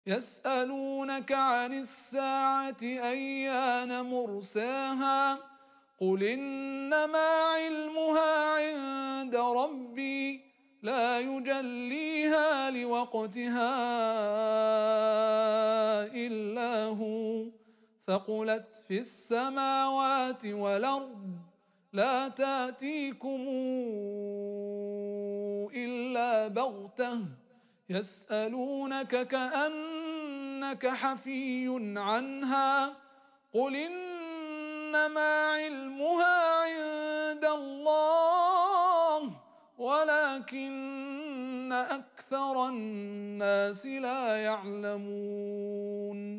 يسألونك عن الساعة أيان مرساها قل إنما علمها عند ربي لا يجليها لوقتها إلا هو ثقلت في السماوات والأرض لا تأتيكم إلا بغتة يسألونك كأنك حفي عنها قل إنما علمها عند الله ولكن أكثر الناس لا يعلمون